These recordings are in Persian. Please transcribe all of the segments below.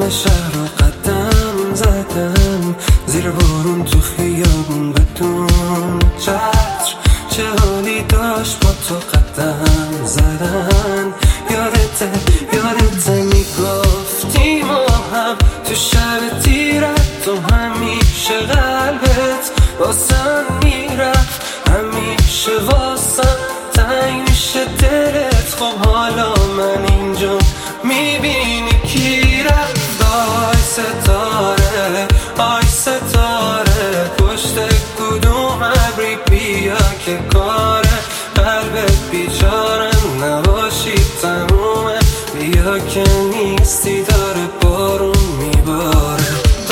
همه شهر رو قدم زدم، زیر بارون تو خیابون بدون چتر. چه حالی داشت با تو قدم زدن. یادته میگفتی ما هم تو شب تیرت، تو همیشه قلبت واسم میرفت، همیشه واسم تنگ میشه دلت. خب حالا من اینجا میبینی کی رفت. آی ستاره پشت کدوم ابری بیا که کاره قلبت بیچارم نباشی تمومه. بیا که نیستی داره بارون میباره.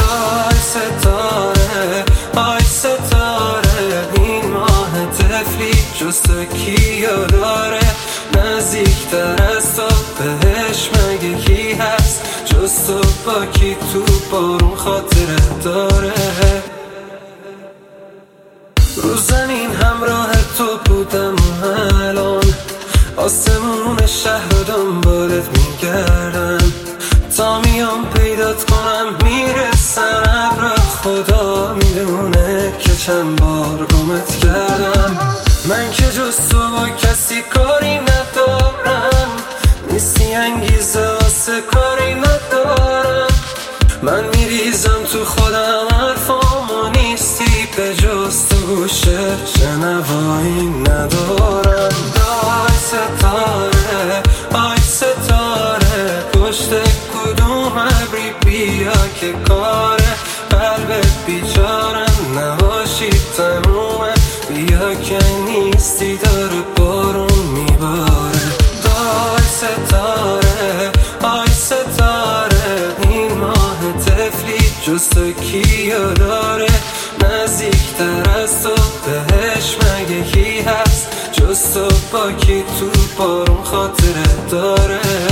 آی ستاره این ماه طفلی جز تو کیو داره؟ نزدیکتر از تو بهش مگه کی هست جز تو؟ با کی تو بارون خاطره داره؟ رو زمین همراه تو بودم و الان آسمون شهر رو دنبالت میگردم، تا میام پیدات کنم میرسم ابر. خدا میدونه که چند بار گمت کردم. من که جز تو با کسی کاری ندارم، نیستی انگیزه واسه کاری ندارم. من میریزم تو خودم حرفامو نیستی به جز تو گوشه شنوایی ندارم. آی ستاره پشت کدوم ابری بیا که کاره قلبت بیچارم نباشی تمومه. بیا که نیستی داره بارون میباره. آی ستاره این ماه طفلی جز تو کیو داره؟ نزدیکتر از تو بهش مگه کی هست جز تو؟ با کی تو بارون خاطره داره؟